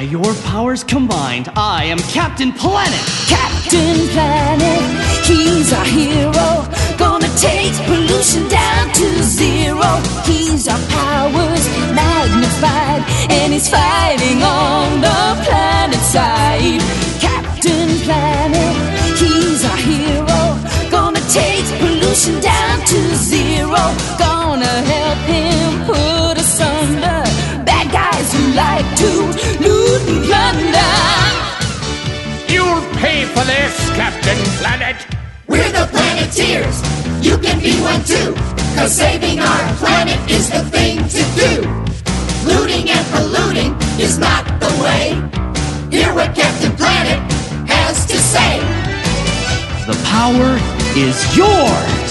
your powers combined, I am Captain Planet! Captain Planet, he's our hero. Gonna take pollution down to zero. He's our powers magnified, and he's fighting on the planet side. Captain Planet, he's our hero. Gonna take pollution down to zero. Gonna help him put asunder bad guys who like to loot and plunder. You'll pay for this, Captain Planet! We're the Planeteers! You can be one too! 'Cause saving our planet is the thing to do! Looting and polluting is not the way! Hear what Captain Planet has to say! The power is yours!